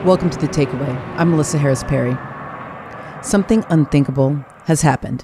Welcome to The Takeaway. I'm Melissa Harris Perry. Something unthinkable has happened.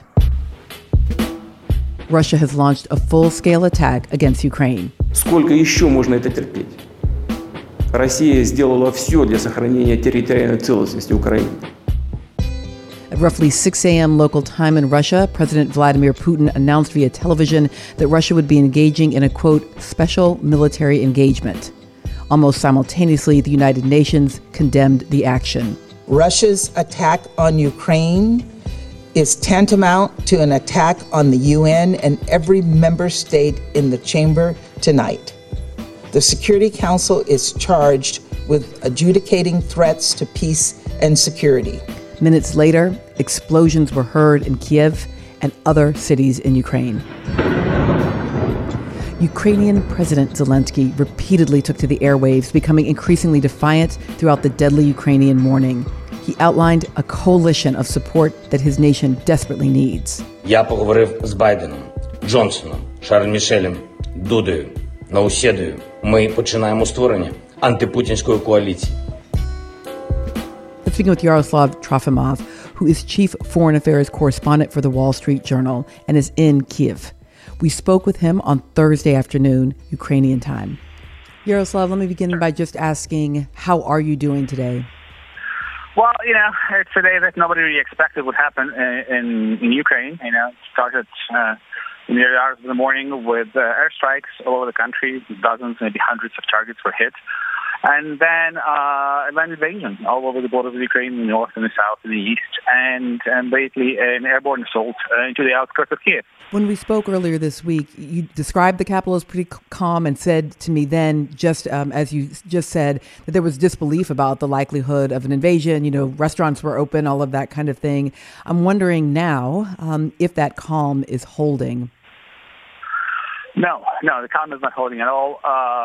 Russia has launched a full-scale attack against Ukraine. Сколько еще можно это терпеть? Россия сделала все для сохранения территориальной целостности Украины. At roughly 6 a.m. local time in Russia, President Vladimir Putin announced via television that Russia would be engaging in a, quote, special military engagement. Almost simultaneously, the United Nations condemned the action. Russia's attack on Ukraine is tantamount to an attack on the UN and every member state in the chamber tonight. The Security Council is charged with adjudicating threats to peace and security. Minutes later, explosions were heard in Kiev and other cities in Ukraine. Ukrainian President Zelensky repeatedly took to the airwaves, becoming increasingly defiant throughout the deadly Ukrainian morning. He outlined a coalition of support that his nation desperately needs. Я поговорив з Байденом, Джонсоном, Шарлем Мішелем, Дудою, Наусєдою. Ми починаємо створення антипутінської коаліції. Let's begin with Yaroslav Trofimov, who is chief foreign affairs correspondent for the Wall Street Journal and is in Kiev. We spoke with him on Thursday afternoon, Ukrainian time. Yaroslav, let me begin by just asking, how are you doing today? Well, it's a day that nobody really expected would happen in Ukraine. It started in the early hours of the morning with airstrikes all over the country. Dozens, maybe hundreds of targets were hit. And then a land invasion all over the borders of Ukraine, in the north and the south and the east, and basically an airborne assault into the outskirts of Kiev. When we spoke earlier this week, you described the capital as pretty calm and said to me then, just as you just said, that there was disbelief about the likelihood of an invasion. Restaurants were open, all of that kind of thing. I'm wondering now if that calm is holding. No, the calm is not holding at all.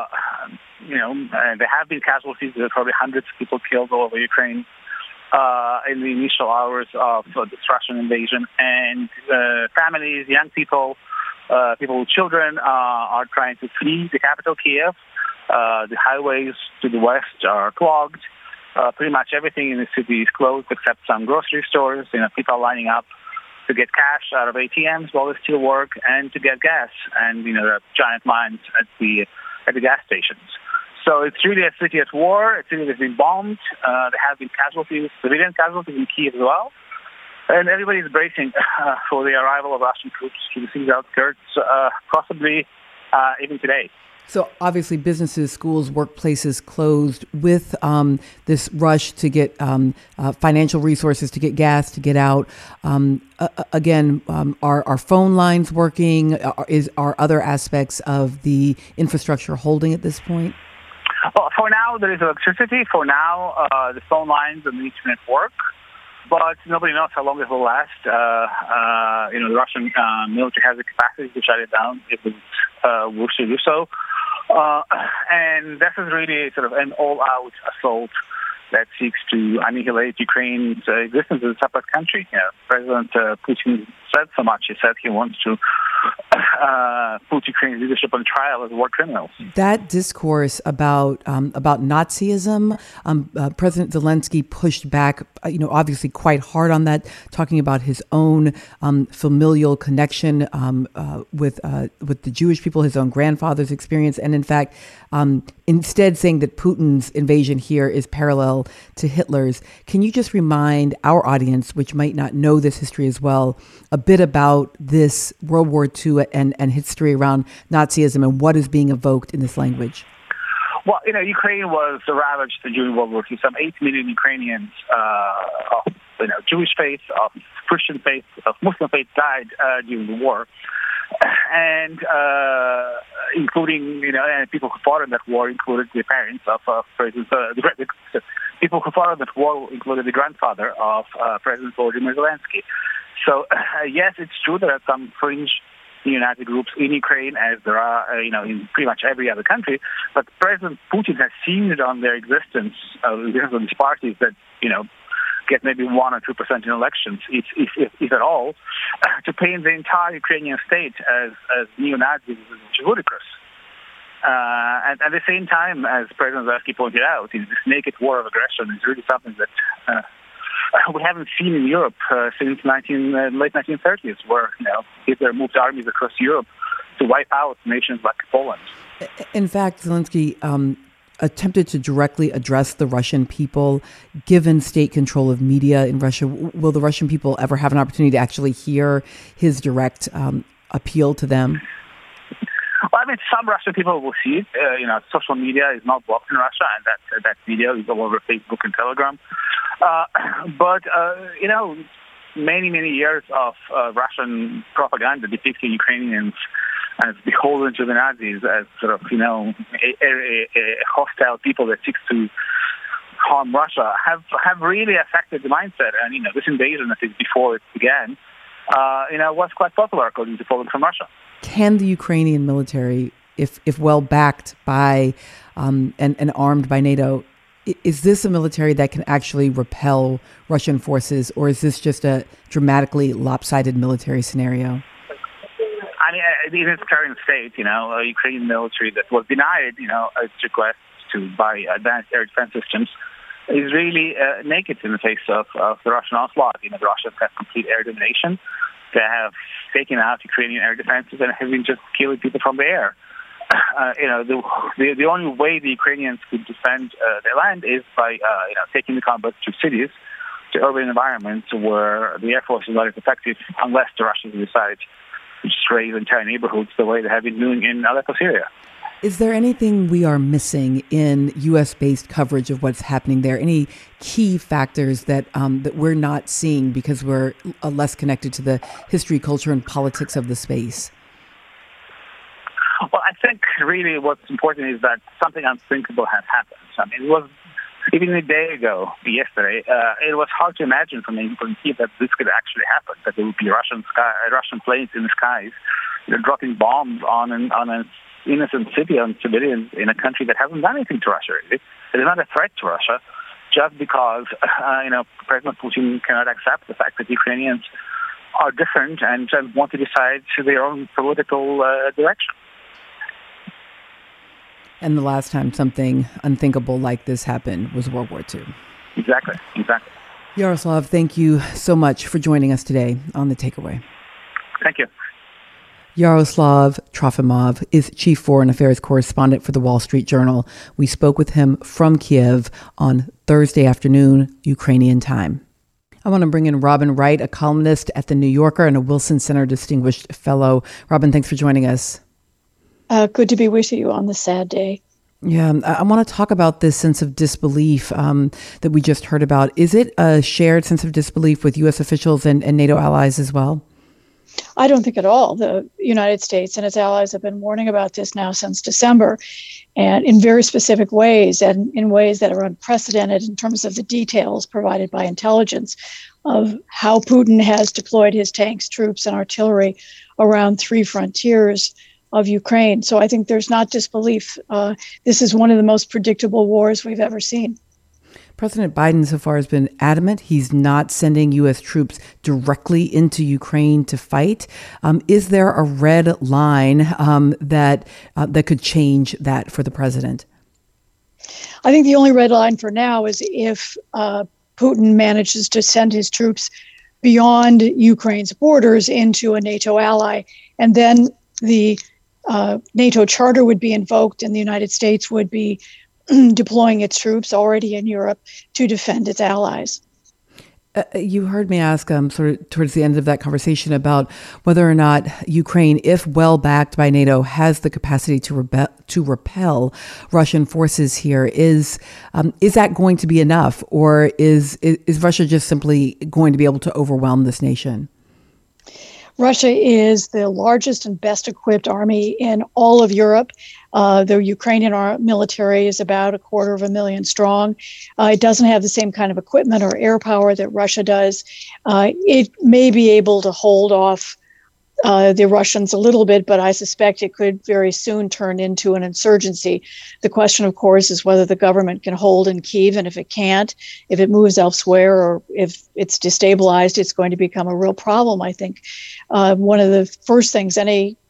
There have been casualties. There are probably hundreds of people killed all over Ukraine in the initial hours of this Russian invasion. And families, young people, people with children are trying to flee the capital, Kiev. The highways to the west are clogged. Pretty much everything in the city is closed except some grocery stores. People are lining up to get cash out of ATMs while they still work, and to get gas. And there are giant lines at the gas stations. So it's really a city at war. A city that's been bombed. There have been casualties, civilian casualties in Kiev as well. And everybody's bracing for the arrival of Russian troops to the city's outskirts, possibly even today. So obviously businesses, schools, workplaces closed with this rush to get financial resources, to get gas, to get out. Are phone lines working? Are other aspects of the infrastructure holding at this point? Well, for now, there is electricity. For now, the phone lines and the internet work. But nobody knows how long it will last. The Russian military has the capacity to shut it down if it wish to do so. And this is really sort of an all-out assault that seeks to annihilate Ukraine's existence as a separate country. President Putin said so much. He said he wants to put Ukraine's leadership on trial as war criminals. That discourse about Nazism, President Zelensky pushed back, obviously quite hard on that, talking about his own familial connection with the Jewish people, his own grandfather's experience, and in fact, instead saying that Putin's invasion here is parallel to Hitler's. Can you just remind our audience, which might not know this history as well, a bit about this World War II and history around Nazism and what is being evoked in this language? Well, Ukraine was ravaged during World War II. Some 8 million Ukrainians of Jewish faith, of Christian faith, of Muslim faith died during the war. And including, and people who fought in that war included the parents of President, people who fought in that war included the grandfather of President Volodymyr Zelensky. So, yes, it's true there are some fringe neo-Nazi groups in Ukraine, as there are, in pretty much every other country. But President Putin has seized on their existence, on these parties that, get maybe 1 or 2% in elections, if at all, to paint the entire Ukrainian state as neo-Nazis, which is ludicrous. And at the same time, as President Zelensky pointed out, this naked war of aggression is really something that we haven't seen in Europe since late 1930s, where Hitler moved armies across Europe to wipe out nations like Poland. In fact, Zelensky attempted to directly address the Russian people. Given state control of media in Russia, will the Russian people ever have an opportunity to actually hear his direct appeal to them? Well, I mean, some Russian people will see it. Social media is not blocked in Russia, and that video is all over Facebook and Telegram. But many years of Russian propaganda depicting Ukrainians as beholden to the Nazis, as sort of, a hostile people that seeks to harm Russia, have really affected the mindset. And, this invasion, at least before it began, was quite popular, according to polling from Russia. Can the Ukrainian military, if well backed by and armed by NATO, is this a military that can actually repel Russian forces, or is this just a dramatically lopsided military scenario? I mean, in its current state, a Ukrainian military that was denied, its request to buy advanced air defense systems is really naked in the face of the Russian onslaught. The Russians have complete air domination. They have taken out Ukrainian air defenses and have been just killing people from the air. The only way the Ukrainians could defend their land is by taking the combat to cities, to urban environments where the air force is not as effective, unless the Russians decide to just raise entire neighborhoods the way they have been doing in Aleppo, Syria. Is there anything we are missing in U.S.-based coverage of what's happening there? Any key factors that we're not seeing because we're less connected to the history, culture, and politics of the space? Well, I think really what's important is that something unthinkable has happened. I mean, it was even a day ago, yesterday, it was hard to imagine from Kyiv that this could actually happen, that there would be Russian planes in the skies, dropping bombs on an innocent city, on civilians in a country that hasn't done anything to Russia. It is not a threat to Russia, just because President Putin cannot accept the fact that Ukrainians are different and want to decide their own political direction. And the last time something unthinkable like this happened was World War II. Exactly. Yaroslav, thank you so much for joining us today on The Takeaway. Thank you. Yaroslav Trofimov is chief foreign affairs correspondent for the Wall Street Journal. We spoke with him from Kyiv on Thursday afternoon, Ukrainian time. I want to bring in Robin Wright, a columnist at The New Yorker and a Wilson Center Distinguished Fellow. Robin, thanks for joining us. Good to be with you on this sad day. Yeah, I want to talk about this sense of disbelief that we just heard about. Is it a shared sense of disbelief with U.S. officials and NATO allies as well? I don't think at all. The United States and its allies have been warning about this now since December, and in very specific ways, and in ways that are unprecedented in terms of the details provided by intelligence of how Putin has deployed his tanks, troops, and artillery around three frontiers of Ukraine. So I think there's not disbelief. This is one of the most predictable wars we've ever seen. President Biden so far has been adamant he's not sending U.S. troops directly into Ukraine to fight. Is there a red line that could change that for the president? I think the only red line for now is if Putin manages to send his troops beyond Ukraine's borders into a NATO ally, and then the NATO charter would be invoked and the United States would be deploying its troops already in Europe to defend its allies. You heard me ask sort of towards the end of that conversation about whether or not Ukraine, if well backed by NATO, has the capacity to repel Russian forces here. Is that going to be enough, or is Russia just simply going to be able to overwhelm this nation? Russia is the largest and best equipped army in all of Europe. The Ukrainian military is about 250,000 strong. It doesn't have the same kind of equipment or air power that Russia does. It may be able to hold off the Russians a little bit, but I suspect it could very soon turn into an insurgency. The question, of course, is whether the government can hold in Kyiv, and if it can't, if it moves elsewhere, or if it's destabilized, it's going to become a real problem, I think. One of the first things any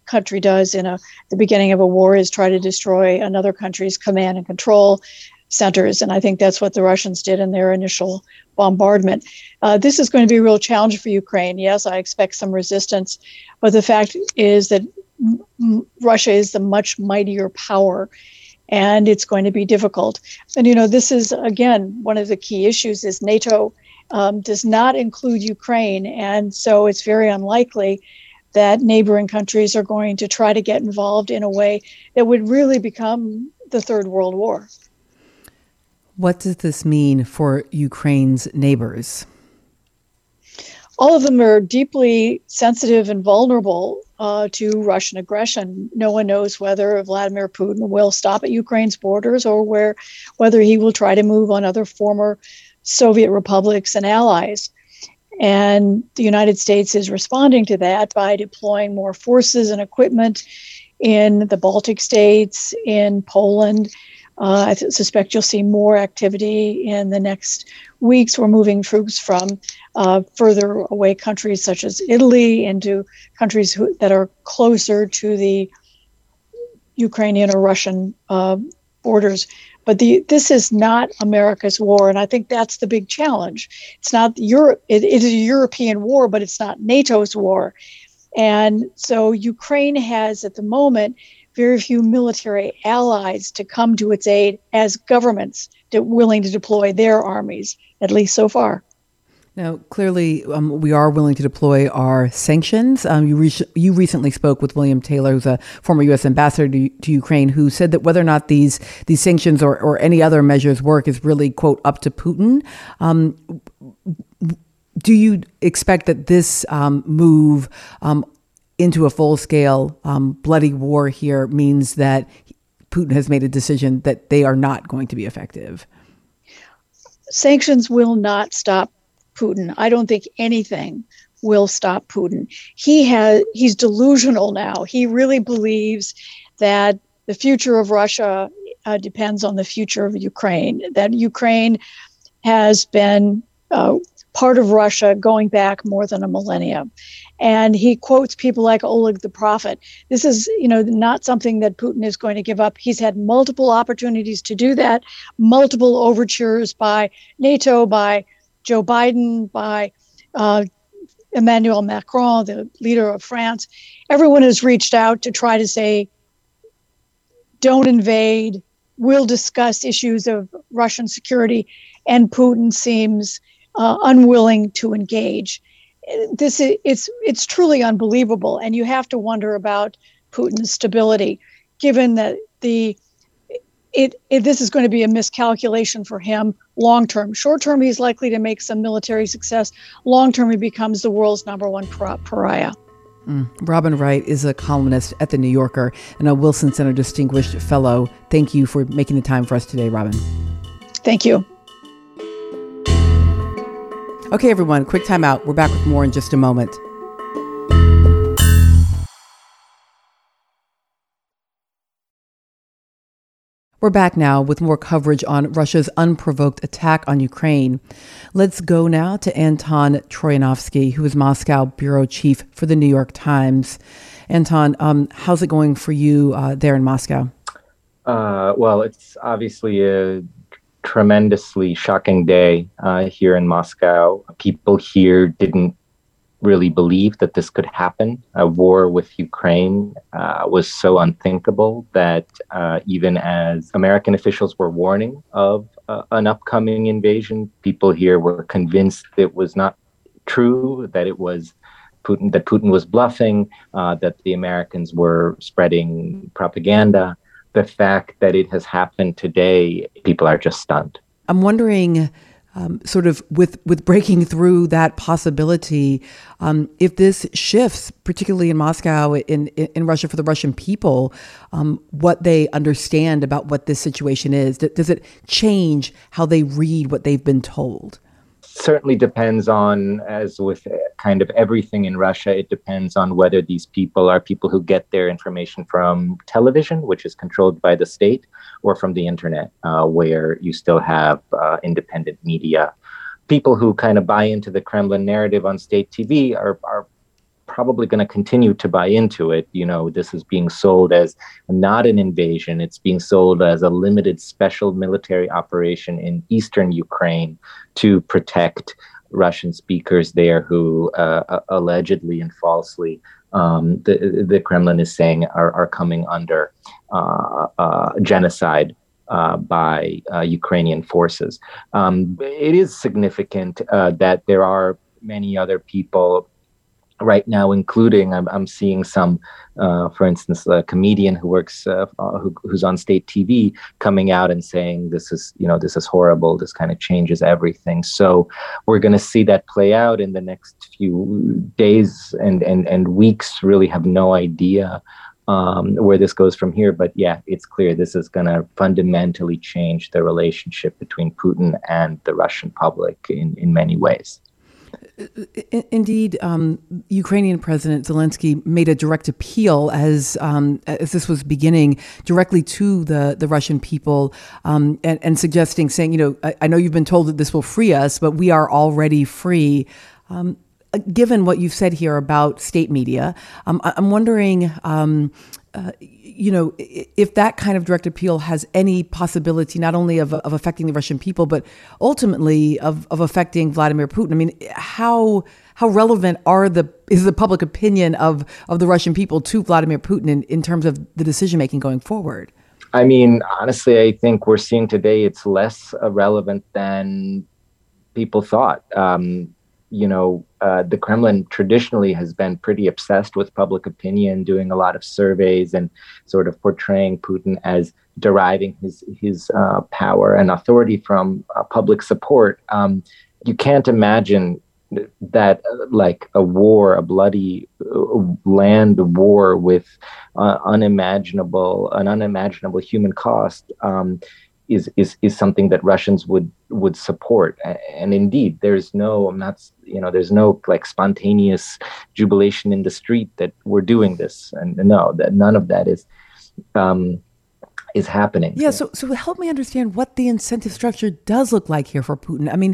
country does the beginning of a war is try to destroy another country's command and control centers. And I think that's what the Russians did in their initial bombardment. This is going to be a real challenge for Ukraine. Yes, I expect some resistance, but the fact is that Russia is the much mightier power, and it's going to be difficult. And, this is, again, one of the key issues is NATO does not include Ukraine. And so it's very unlikely that neighboring countries are going to try to get involved in a way that would really become the Third World War. What does this mean for Ukraine's neighbors? All of them are deeply sensitive and vulnerable to Russian aggression. No one knows whether Vladimir Putin will stop at Ukraine's borders or whether he will try to move on other former Soviet republics and allies. And the United States is responding to that by deploying more forces and equipment in the Baltic states, in Poland. I suspect you'll see more activity in the next weeks. We're moving troops from further away countries such as Italy into countries that are closer to the Ukrainian or Russian borders. But this is not America's war, and I think that's the big challenge. It's not Europe. It is a European war, but it's not NATO's war. And so Ukraine has, at the moment, very few military allies to come to its aid as governments willing to deploy their armies, at least so far. Now, clearly, we are willing to deploy our sanctions. You recently spoke with William Taylor, who's a former U.S. ambassador to Ukraine, who said that whether or not these sanctions or any other measures work is really, quote, up to Putin. Do you expect that this move into a full-scale bloody war here means that Putin has made a decision that they are not going to be effective? Sanctions will not stop Putin. I don't think anything will stop Putin. He's delusional now. He really believes that the future of Russia depends on the future of Ukraine, that Ukraine has been part of Russia going back more than a millennium. And he quotes people like Oleg the Prophet. This is, not something that Putin is going to give up. He's had multiple opportunities to do that, multiple overtures by NATO, by Joe Biden, by Emmanuel Macron, the leader of France. Everyone has reached out to try to say, don't invade. We'll discuss issues of Russian security. And Putin seems unwilling to engage. It's truly unbelievable, and you have to wonder about Putin's stability, given that this is going to be a miscalculation for him long term. Short term, he's likely to make some military success. Long term, he becomes the world's number one pariah. Robin Wright is a columnist at The New Yorker and a Wilson Center Distinguished Fellow. Thank you for making the time for us today, Robin. Thank you. Okay, everyone, quick time out. We're back with more in just a moment. We're back now with more coverage on Russia's unprovoked attack on Ukraine. Let's go now to Anton Troyanovsky, who is Moscow bureau chief for the New York Times. Anton, how's it going for you there in Moscow? Well, it's obviously a tremendously shocking day here in Moscow. People here didn't really believe that this could happen. A war with Ukraine was so unthinkable that even as American officials were warning of an upcoming invasion, people here were convinced it was not true, that it was Putin, that Putin was bluffing, that the Americans were spreading propaganda. The fact that it has happened today, people are just stunned. I'm wondering, sort of with breaking through that possibility, if this shifts, particularly in Moscow, in Russia, for the Russian people, what they understand about what this situation is. Does it change how they read what they've been told? Certainly depends on, as with kind of everything in Russia, it depends on whether these people are people who get their information from television, which is controlled by the state, or from the internet, where you still have independent media. People who kind of buy into the Kremlin narrative on state TV are probably going to continue to buy into it. This is being sold as not an invasion. It's being sold as a limited special military operation in eastern Ukraine to protect Russian speakers there who allegedly and falsely the Kremlin is saying are coming under genocide by Ukrainian forces. It is significant that there are many other people right now, including I'm seeing some, for instance, a comedian who works, who's on state TV, coming out and saying this is horrible. This kind of changes everything. So we're going to see that play out in the next few days and weeks. Really have no idea where this goes from here. But yeah, it's clear this is going to fundamentally change the relationship between Putin and the Russian public in many ways. Indeed, Ukrainian President Zelensky made a direct appeal as this was beginning directly to the Russian people, and saying, I know you've been told that this will free us, but we are already free. Given what you've said here about state media, I'm wondering, if that kind of direct appeal has any possibility not only of affecting the Russian people, but ultimately of affecting Vladimir Putin. I mean, how relevant is the public opinion of the Russian people to Vladimir Putin in terms of the decision making going forward? I mean, honestly, I think we're seeing today it's less relevant than people thought. The Kremlin traditionally has been pretty obsessed with public opinion, doing a lot of surveys and sort of portraying Putin as deriving his power and authority from public support. You can't imagine that like a bloody land war with an unimaginable human cost is something that Russians would support. And indeed, there's no like spontaneous jubilation in the street that we're doing this. And no, that none of that is happening. Yeah. So help me understand what the incentive structure does look like here for Putin. I mean,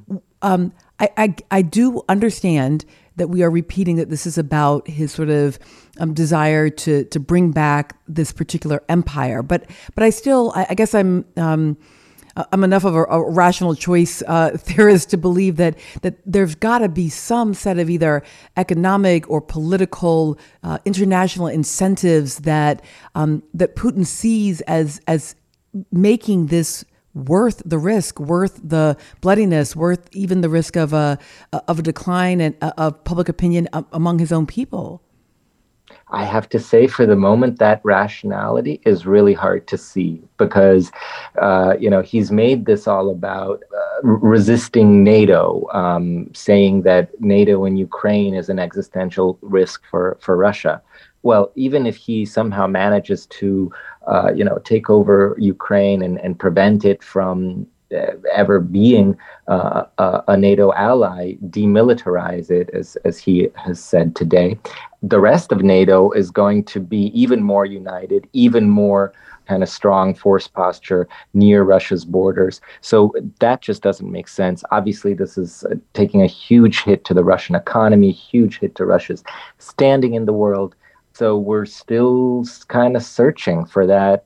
I do understand that we are repeating that this is about his sort of desire to bring back this particular empire. But I guess I'm enough of a rational choice theorist to believe that there's got to be some set of either economic or political international incentives that Putin sees as making this worth the risk, worth the bloodiness, worth even the risk of a decline of public opinion among his own people. I have to say, for the moment, that rationality is really hard to see because, he's made this all about resisting NATO, saying that NATO in Ukraine is an existential risk for Russia. Well, even if he somehow manages to, take over Ukraine and prevent it from ever being a NATO ally, demilitarize it, as he has said today, the rest of NATO is going to be even more united, even more kind of strong force posture near Russia's borders. So that just doesn't make sense. Obviously, this is taking a huge hit to the Russian economy, huge hit to Russia's standing in the world. So we're still kind of searching for that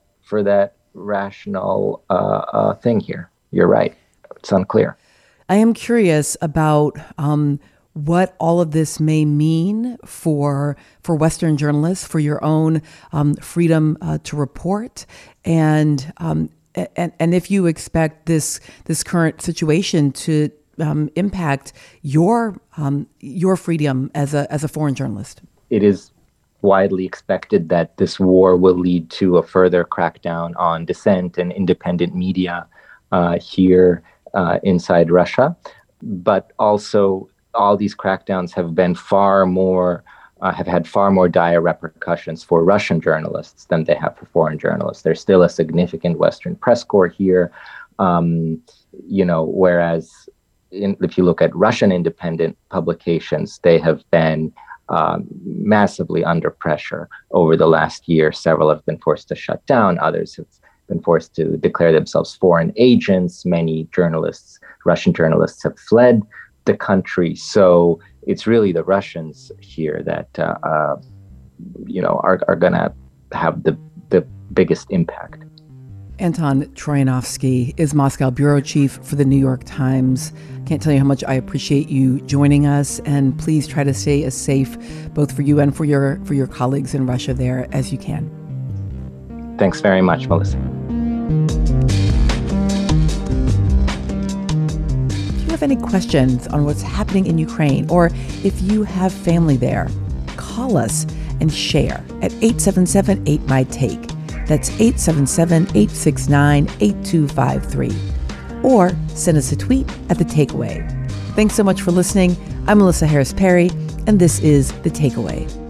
rational thing here. You're right. It's unclear. I am curious about what all of this may mean for Western journalists, for your own freedom to report, and if you expect this current situation to impact your freedom as a foreign journalist. It is widely expected that this war will lead to a further crackdown on dissent and independent media here inside Russia. But also, all these crackdowns have been have had far more dire repercussions for Russian journalists than they have for foreign journalists. There's still a significant Western press corps here, whereas if you look at Russian independent publications, they have been massively under pressure over the last year. Several have been forced to shut down. Others have been forced to declare themselves foreign agents. Many Russian journalists have fled the country. So it's really the Russians here that are going to have the biggest impact. Anton Troyanovsky is Moscow bureau chief for the New York Times. Can't tell you how much I appreciate you joining us, and please try to stay as safe, both for you and for your colleagues in Russia there, as you can. Thanks very much, Melissa. If you have any questions on what's happening in Ukraine, or if you have family there, call us and share at 877-8MY-TAKE. That's 877-869-8253. Or send us a tweet at The Takeaway. Thanks so much for listening. I'm Melissa Harris Perry, and this is The Takeaway.